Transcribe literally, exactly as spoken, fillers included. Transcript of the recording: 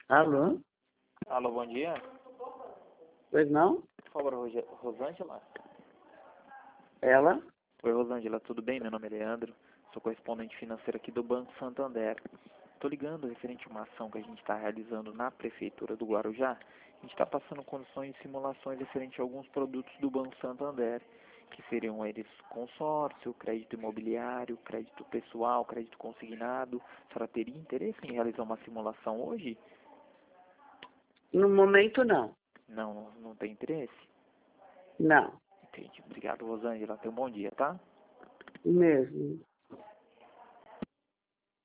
Alô? Alô, bom dia. Pois não? Por favor, Roge- Rosângela. Ela? Oi, Rosângela, tudo bem? Meu nome é Leandro, sou correspondente financeiro aqui do Banco Santander. Estou ligando referente a uma ação que a gente está realizando na Prefeitura do Guarujá. A gente está passando condições de simulações referente a alguns produtos do Banco Santander, que seriam eles consórcio, crédito imobiliário, crédito pessoal, crédito consignado. A senhora teria interesse em realizar uma simulação hoje? No momento, não. Não, não, não tem interesse? Não. Entendi. Obrigado, Rosângela. Tenha um bom dia, tá? Mesmo.